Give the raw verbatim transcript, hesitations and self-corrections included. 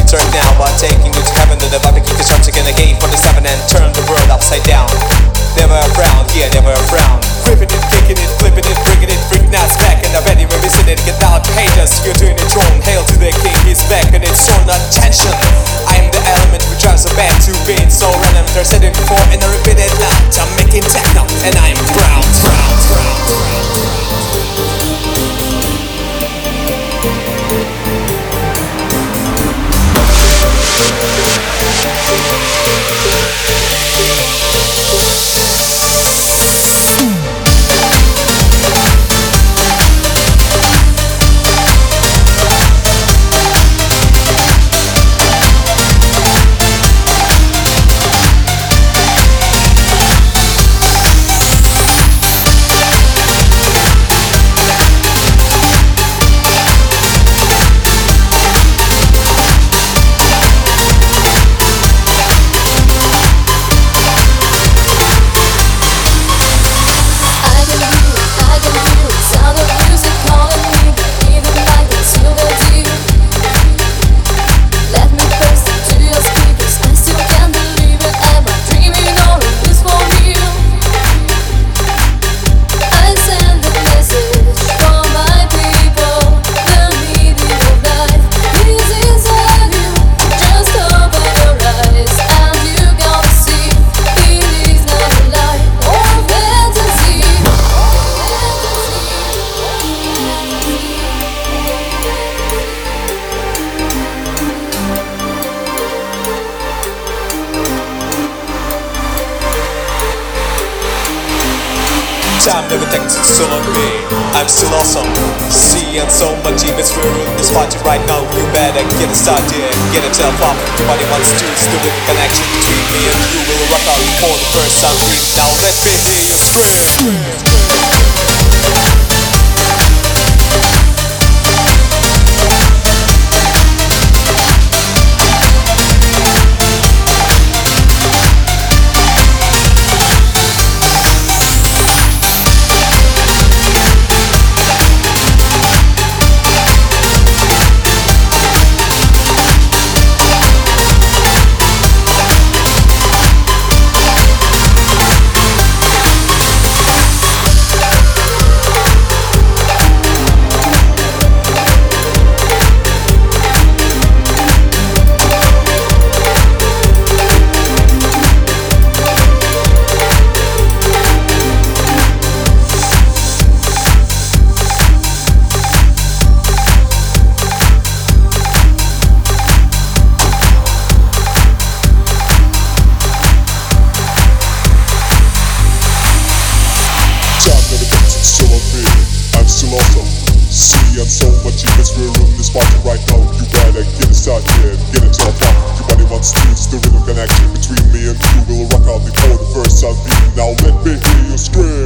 turn now by taking you to heaven. To the vibe, keep the shots again again for the seven and turn the world upside down. Never a frown, yeah, never a frown. Gripping it, kicking it, flipping it, bringing it, freak nuts back in the venue, we're visiting it, get out, haters, you're doing it wrong. Hail to the king, he's back and it's all not tension. I am the element which drives a band to being so random. They're said it before and I repeat it loud. I'm making techno and I'm proud, proud, proud, proud. Time never takes its toll on me. I'm still awesome. See and so much demons we're in this party right now. You better get it started, get it up up. Nobody wants to still the connection between me and you will rock out for the first time. Now let me hear you scream. So much demons we're in this party right now. You better get it started, get it up up. Everybody wants to, it's the rhythm connection between me and you. We'll rock out before the first sound beat. Now let me hear you scream.